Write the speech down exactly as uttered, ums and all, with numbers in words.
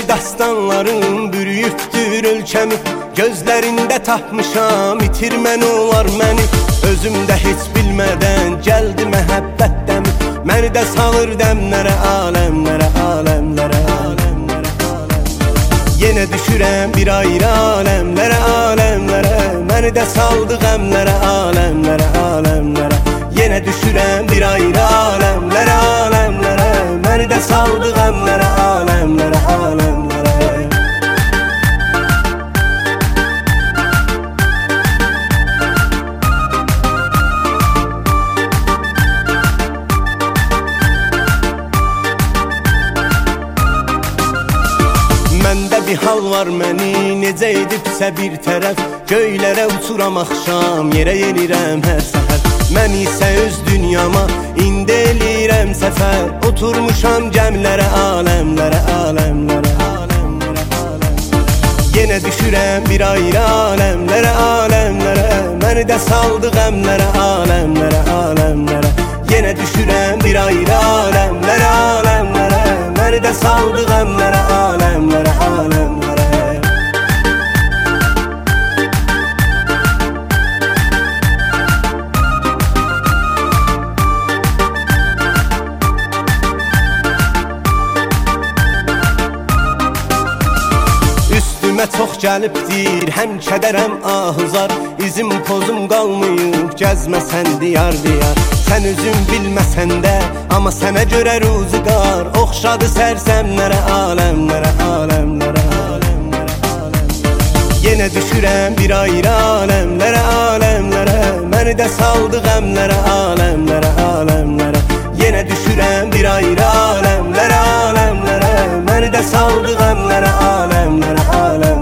dastanlarım bürüyübdür ölkəmi. Gözlərində tapmışam itirmən olar məni. Özümdə heç bilmədən gəldi məhəbbət dəmi. Məni də salır dəmlərə, aləmlərə, aləmlərə, aləmlərə, aləmlərə. Yenə düşürəm bir ayrı aləmlərə, aləmlərə. Məni də saldı qəmlərə, aləmlərə, aləmlərə. Yenə düşürəm bir ayrı aləmlərə, aləmlərə. Məni də saldı qəmlərə, aləmlərə, aləmlərə. Məndə bir hal var məni, necə edibsə bir tərəf. Göylərə uçuram axşam, yerə yenirəm hər səhər. Mən isə öz dünyama indi eləyirəm səfər. Oturmuşam gəmlərə, aləmlərə, aləmlərə, aləmlərə, aləmlərə. Yenə düşürəm bir ayrı aləmlərə, aləmlərə. Məni də saldı qəmlərə, aləmlərə, aləmlərə. Yenə düşürəm bir ayrı aləmlərə, aləmlərə. Məni də saldı qəmlərə, aləmlərə, aləmlərə. Üstümə çox gəlibdir, həm kədərəm ahuzar. İzim pozum qalmayıb, gəzməsən diyar diyar. Sən özün bilməsən də, amma sənə görə ruziqar. Oxşadı sərsəmlərə, aləmlərə, aləmlərə, aləmlərə, aləmlərə. Yenə düşürəm bir ayrı aləmlərə, aləmlərə. Məni də saldı qəmlərə, aləmlərə, aləmlərə. Yenə düşürəm bir ayrı aləmlərə, aləmlərə. Məni də saldı qəmlərə, aləmlərə, aləmlərə.